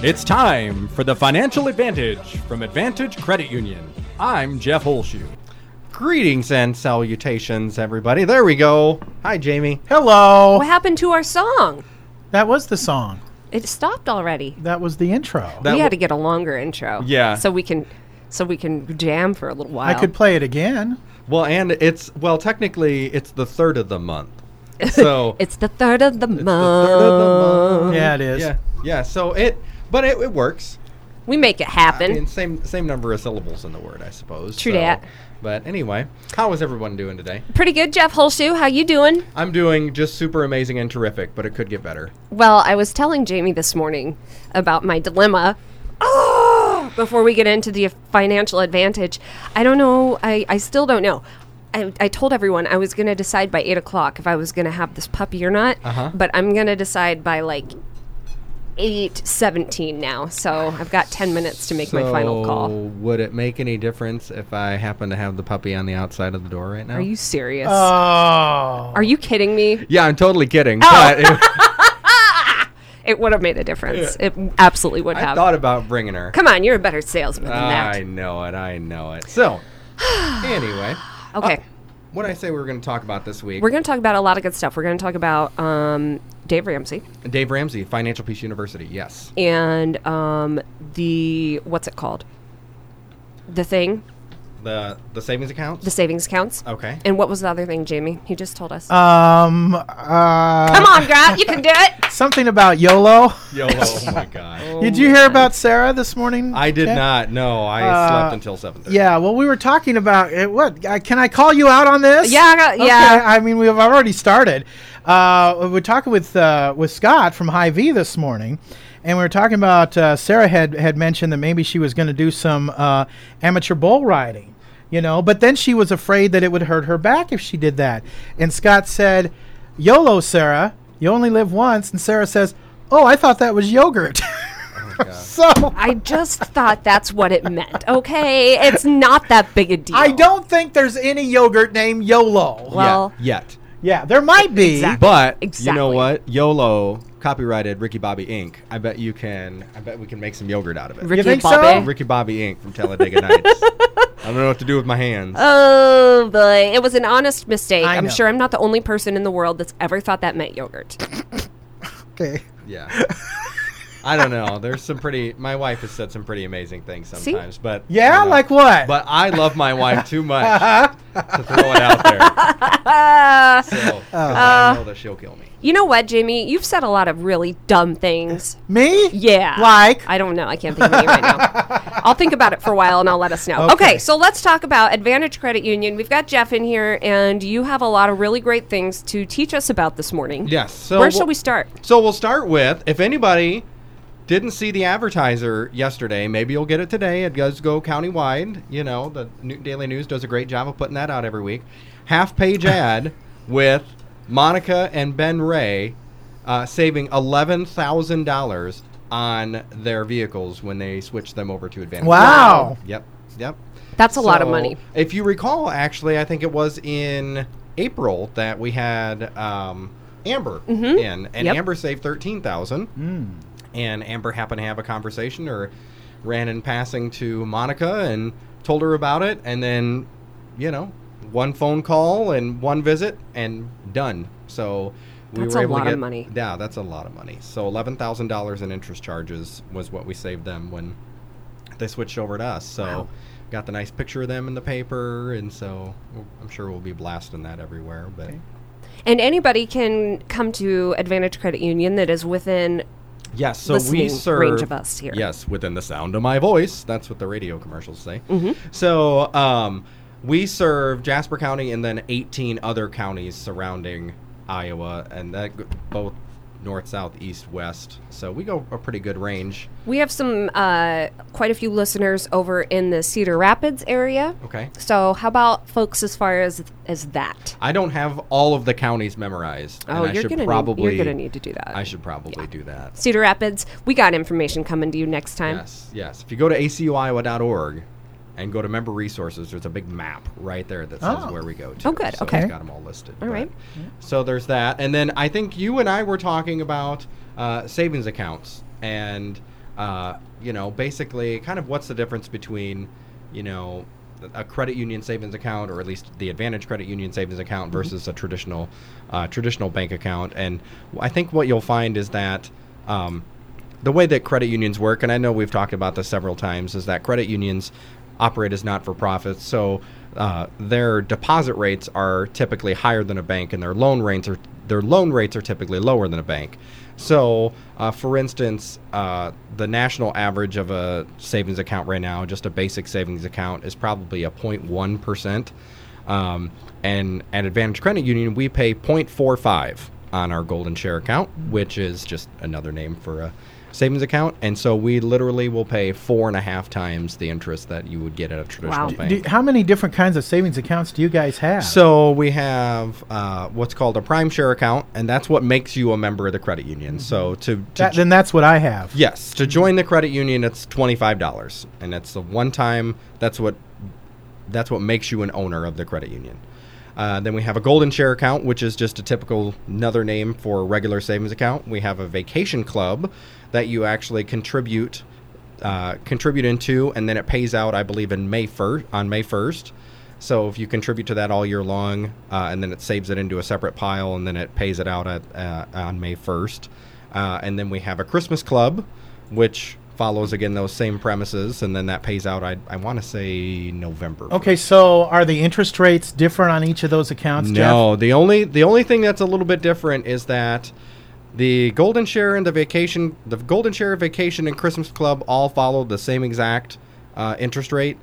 It's time for the Financial Advantage from Advantage Credit Union. I'm Jeff Holshoe. Greetings and salutations, everybody. There we go. Hi, Jamie. Hello. What happened to our song? That was the song. It stopped already. That was the intro. We had to get a longer intro. Yeah. So we can jam for a little while. I could play it again. Well, and technically, it's the third of the month. So It's the third of the month. Yeah, it is. Yeah. So it works. We make it happen. I mean, same number of syllables in the word, I suppose. True that. But anyway, how is everyone doing today? Pretty good, Jeff Holshoe. How you doing? I'm doing just super amazing and terrific, but it could get better. Well, I was telling Jamie this morning about my dilemma. Before we get into the financial advantage, I don't know. I still don't know. I told everyone I was going to decide by 8 o'clock if I was going to have this puppy or not. But I'm going to decide by like 8:17 now. So I've got 10 minutes to make my final call. Would it make any difference if I happen to have the puppy on the outside of the door right now? Are you serious? Oh. Are you kidding me? Yeah, I'm totally kidding. Oh. But It would have made a difference. It absolutely would I have. thought about bringing her. Come on, you're a better salesman than that. I know it. So, anyway. Okay. What did I say we were going to talk about this week? We're going to talk about a lot of good stuff. We're going to talk about Dave Ramsey Dave Ramsey, Financial Peace University, yes. and what's it called? The thing, The savings accounts? the savings accounts. Okay. And what was the other thing, Jamie? He just told us. Come Come on, Grant, you can do it. Something about YOLO. YOLO, oh my God. Did you hear about Sarah this morning? I did Ken? not, no. I slept until 7:30. Yeah, well, we were talking about it. Can I call you out on this? Yeah, yeah. Okay, I mean, we've already started. We're talking with Scott from Hy-Vee this morning, and we were talking about Sarah had mentioned that maybe she was going to do some amateur bull riding, but then she was afraid that it would hurt her back if she did that. And Scott said, YOLO, Sarah, you only live once. And Sarah says, oh, I thought that was yogurt. Oh my God. So I just thought that's what it meant. Okay, it's not that big a deal. I don't think there's any yogurt named YOLO. Well, Yet. Yeah, there might be. Exactly. But, you Exactly. know what? YOLO, copyrighted Ricky Bobby Inc. I bet we can make some yogurt out of it. Ricky think Bobby. so? Ricky Bobby Inc. from Talladega Nights. I don't know what to do with my hands. Oh boy, it was an honest mistake. I I'm know. sure I'm not the only person in the world that's ever thought that meant yogurt. Okay. Yeah. I don't know. My wife has said some pretty amazing things sometimes, but Yeah, like what? But I love my wife too much to throw it out there. So 'cause I know that she'll kill me. You know what, Jamie? You've said a lot of really dumb things. Me? Yeah. Like? I don't know. I can't think of any right now. I'll think about it for a while and I'll let us know. Okay. Okay, so let's talk about Advantage Credit Union. We've got Jeff in here, and you have a lot of really great things to teach us about this morning. Yes. So Where shall we start? So we'll start with, if anybody didn't see the advertiser yesterday, maybe you'll get it today. It does go countywide. The Daily News does a great job of putting that out every week. Half-page ad with Monica and Ben Ray saving $11,000 on their vehicles when they switch them over to Advantage. Wow. Yep. That's a lot of So, money. If you recall, actually, I think it was in April that we had Amber in, and Yep. Amber saved $13,000. And Amber happened to have a conversation or ran in passing to Monica and told her about it, and then, one phone call and one visit and done. So we That's were a able lot to get of money. Yeah, that's a lot of money. So $11,000 in interest charges was what we saved them when they switched over to us. So Wow. got the nice picture of them in the paper, and so I'm sure we'll be blasting that everywhere. But And anybody can come to Advantage Credit Union that is within yes, so we listening serve range of us here. Yes, within the sound of my voice. That's what the radio commercials say. Mm-hmm. So we serve Jasper County and then 18 other counties surrounding Iowa, and that both north, south, east, west. So we go a pretty good range. We have some quite a few listeners over in the Cedar Rapids area. Okay. So how about folks as far as that? I don't have all of the counties memorized. Oh, and you're gonna need to do that. I should probably do that. Cedar Rapids, we got information coming to you next time. Yes. If you go to acuiowa.org and go to member resources, there's a big map right there that says where we go to. Oh, good. So Okay. it's got them all listed. All right. So there's that. And then I think you and I were talking about savings accounts. And basically kind of what's the difference between, a credit union savings account, or at least the Advantage Credit Union savings account versus a traditional bank account. And I think what you'll find is that the way that credit unions work, and I know we've talked about this several times, is that credit unions operate as not-for-profits. So their deposit rates are typically higher than a bank, and their loan rates are typically lower than a bank. So, for instance, the national average of a savings account right now, just a basic savings account, is probably a 0.1%. And at Advantage Credit Union, we pay 0.45 on our Golden Share account, which is just another name for a savings account. And so we literally will pay 4.5 times the interest that you would get at a traditional bank. How many different kinds of savings accounts do you guys have? So we have what's called a Prime Share account, and that's what makes you a member of the credit union. So then that's what I have. Yes, to join the credit union, it's $25, and it's a one-time. That's what makes you an owner of the credit union. Then we have a Golden Share account, which is just a typical another name for a regular savings account. We have a Vacation Club that you actually contribute into, and then it pays out, I believe, on May 1st. So if you contribute to that all year long, and then it saves it into a separate pile, and then it pays it out on May 1st. And then we have a Christmas Club, which follows, again, those same premises, and then that pays out, I want to say, November 1st. Okay, so are the interest rates different on each of those accounts, Jeff? No, the only thing that's a little bit different is that the Golden Share and the Golden Share, Vacation, and Christmas Club all follow the same exact interest rate.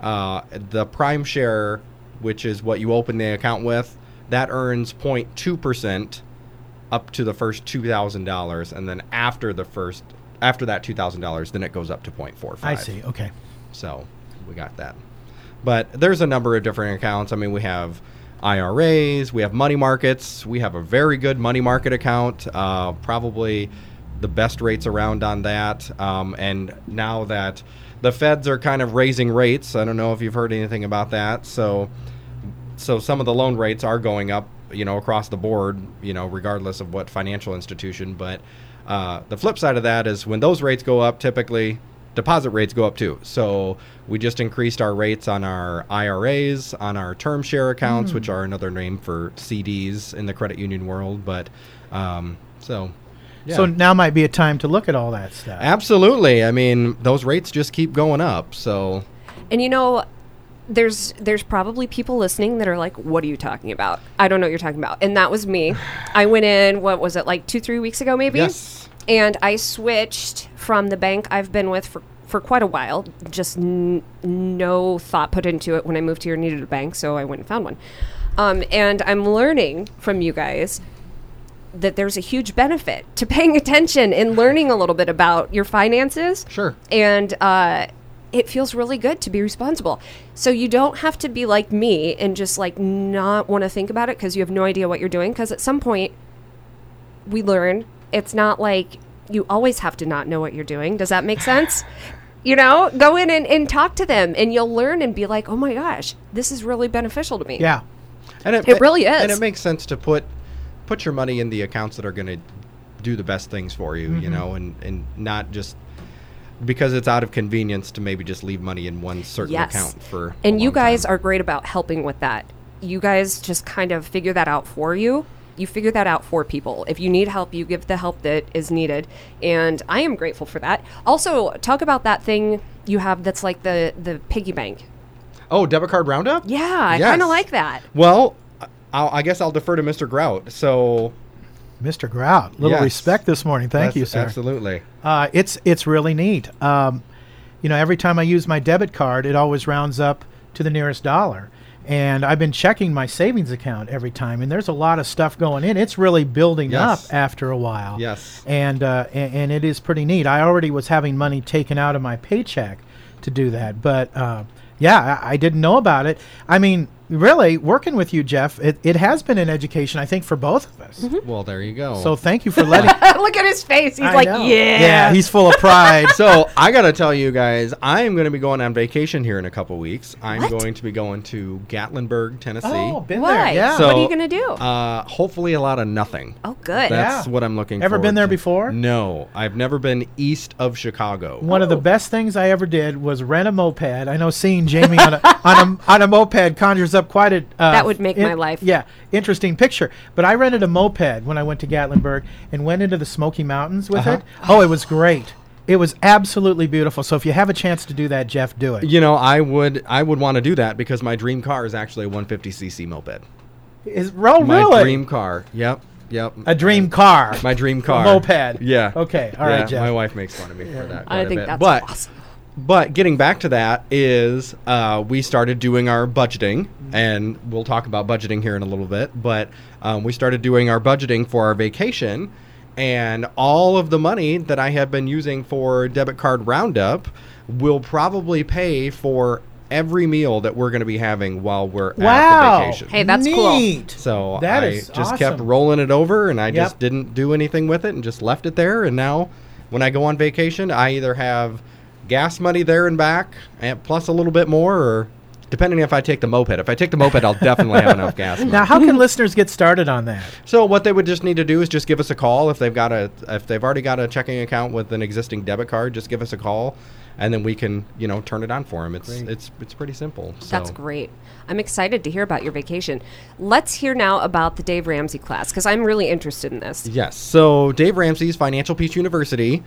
The Prime Share, which is what you open the account with, that earns 0.2% up to the first $2,000, and then after that $2,000, then it goes up to 0.45. I see. Okay. So we got that. But there's a number of different accounts. I mean, we have IRAs, we have money markets. We have a very good money market account, probably the best rates around on that. And now that the feds are kind of raising rates, I don't know if you've heard anything about that. So some of the loan rates are going up, across the board, regardless of what financial institution. But the flip side of that is when those rates go up, typically deposit rates go up too. So we just increased our rates on our IRAs, on our term share accounts, which are another name for CDs in the credit union world. But yeah. So now might be a time to look at all that stuff. Absolutely. I mean, those rates just keep going up. So, and there's probably people listening that are like, what are you talking about? I don't know what you're talking about. And that was me. I went in, what was it, like 2-3 weeks ago maybe? Yes. And I switched from the bank I've been with for quite a while. Just no thought put into it when I moved here, needed a bank, so I went and found one. And I'm learning from you guys that there's a huge benefit to paying attention and learning a little bit about your finances. Sure. And it feels really good to be responsible. So you don't have to be like me and just like not want to think about it because you have no idea what you're doing. Because at some point we learn. It's not like you always have to not know what you're doing. Does that make sense? Go in and talk to them, and you'll learn and be like, oh my gosh, this is really beneficial to me. Yeah. And it really is. And it makes sense to put your money in the accounts that are going to do the best things for you, and not just because it's out of convenience to maybe just leave money in one certain account for And you guys time. are great about helping with that. You guys just kind of figure that out for you. You figure that out for people. If you need help, you give the help that is needed. And I am grateful for that. Also, talk about that thing you have that's like the piggy bank. Oh, debit card roundup? Yeah, I kind of like that. Well, I guess I'll defer to Mr. Grout. So, Mr. Grout, little respect this morning. Thank you, sir. Absolutely. It's really neat. Every time I use my debit card, it always rounds up to the nearest dollar. And I've been checking my savings account every time, and there's a lot of stuff going in. It's really building up after a while. Yes. And it is pretty neat. I already was having money taken out of my paycheck to do that. But, I didn't know about it. I mean, really, working with you, Jeff, it has been an education, I think, for both of us. Well, there you go. So thank you for letting. Look at his face. He's I like, know. yeah. Yeah, he's full of pride. So I got to tell you guys, I am going to be going on vacation here in a couple weeks. I'm What? going to be going to Gatlinburg, Tennessee. Oh, been Why? there. Yeah. So, What are you going to do? Hopefully a lot of nothing. Oh, good. That's Yeah. what I'm looking for. Ever been there before? No, I've never been east of Chicago. One of the best things I ever did was rent a moped. I know seeing Jamie on a moped conjures up quite a That would make my life. Yeah, interesting picture. But I rented a moped when I went to Gatlinburg and went into the Smoky Mountains with it. Oh, it was great. It was absolutely beautiful. So if you have a chance to do that, Jeff, do it. You know, I would want to do that because my dream car is actually a 150cc moped. Oh, My really? dream car. Yep. A dream car. My dream car. moped. Yeah. Okay. All right, Yeah, Jeff. my wife makes fun of me for that. I quite a think bit. that's but, awesome. But getting back to that is we started doing our budgeting, and we'll talk about budgeting here in a little bit. But we started doing our budgeting for our vacation, and all of the money that I have been using for debit card roundup will probably pay for every meal that we're going to be having while we're at Wow. the vacation. Hey, that's cool. Neat. So That I is just kept awesome. rolling it over, and I Yep. just didn't do anything with it and just left it there. And now when I go on vacation, I either have gas money there and back, and plus a little bit more, or depending if I take the moped. If I take the moped, I'll definitely have enough gas money. Now, how can listeners get started on that? So what they would just need to do is just give us a call if they've already got a checking account with an existing debit card. Just give us a call, and then we can turn it on for them. It's pretty simple. So. That's great. I'm excited to hear about your vacation. Let's hear now about the Dave Ramsey class because I'm really interested in this. Yes. So Dave Ramsey's Financial Peace University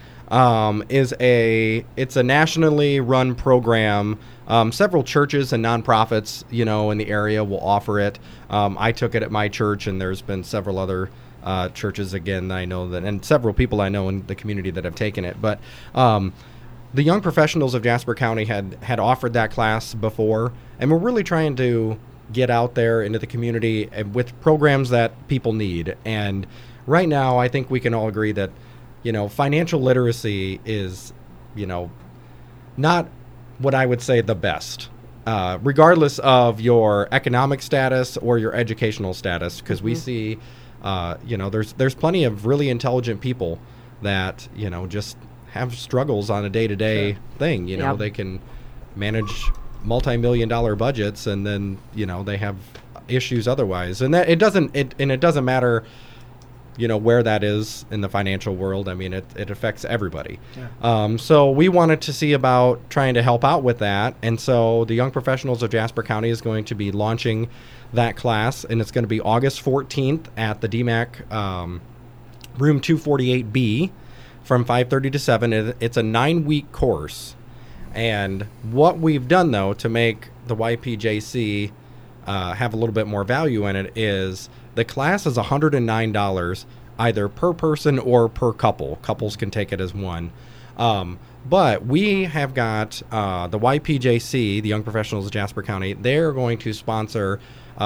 it's a nationally run program. Several churches and nonprofits, in the area will offer it. I took it at my church, and there's been several other churches again I know that, and several people I know in the community that have taken it. But the Young Professionals of Jasper County had offered that class before, and we're really trying to get out there into the community with programs that people need. And right now, I think we can all agree that, financial literacy is, not what I would say the best, regardless of your economic status or your educational status, because we see, there's plenty of really intelligent people that, just have struggles on a day-to-day thing. Yep. They can manage multi-million-dollar budgets, and then they have issues otherwise, and that it doesn't matter where that is in the financial world. I mean, it affects everybody. Yeah. So we wanted to see about trying to help out with that, and so the Young Professionals of Jasper County is going to be launching that class, and it's going to be August 14th at the DMAC room 248B from 5:30 to 7. It's a 9-week course. And what we've done, though, to make the YPJC have a little bit more value in it is the class is $109 either per person or per couple. Couples can take it as one. But we have got the YPJC, the Young Professionals of Jasper County. They're going to sponsor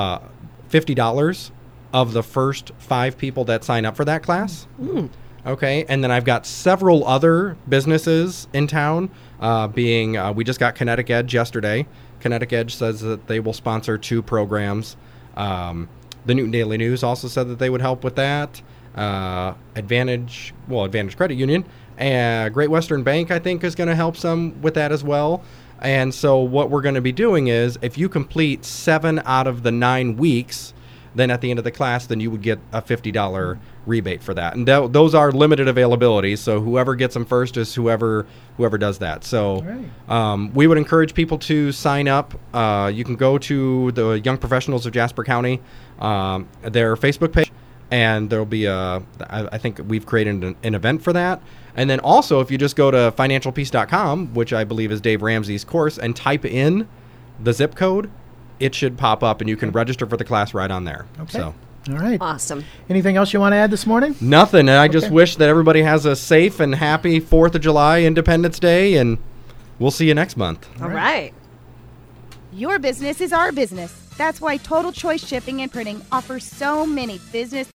$50 of the first 5 people that sign up for that class. Okay, and then I've got several other businesses in town, we just got Kinetic Edge yesterday. Kinetic Edge says that they will sponsor 2 programs. The Newton Daily News also said that they would help with that. Advantage Credit Union and Great Western Bank, I think, is going to help some with that as well. And so what we're going to be doing is if you complete 7 out of the 9 weeks, then at the end of the class, then you would get a $50 rebate for that. And those are limited availability, so whoever gets them first is whoever does that. So we would encourage people to sign up. You can go to the Young Professionals of Jasper County, their Facebook page, and there'll be I think we've created an event for that. And then also, if you just go to financialpeace.com, which I believe is Dave Ramsey's course, and type in the zip code, it should pop up, and you can register for the class right on there. Okay. So. All right. Awesome. Anything else you want to add this morning? Nothing. I just wish that everybody has a safe and happy 4th of July, Independence Day, and we'll see you next month. All right. Your business is our business. That's why Total Choice Shipping and Printing offers so many business